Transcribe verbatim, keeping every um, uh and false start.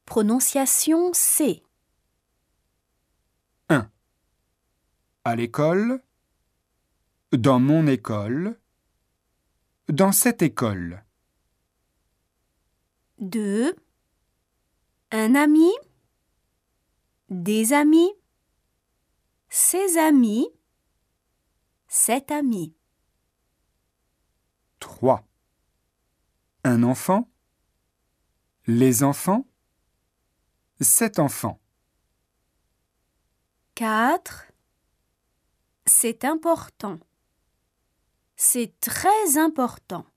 Prononciation C. un. À l'école, dans mon école, dans cette école. deux. Un ami, des amis, ses amis, cet ami. trois. Un enfant, les enfants, cet enfant. quatre. C'est important. C'est très important.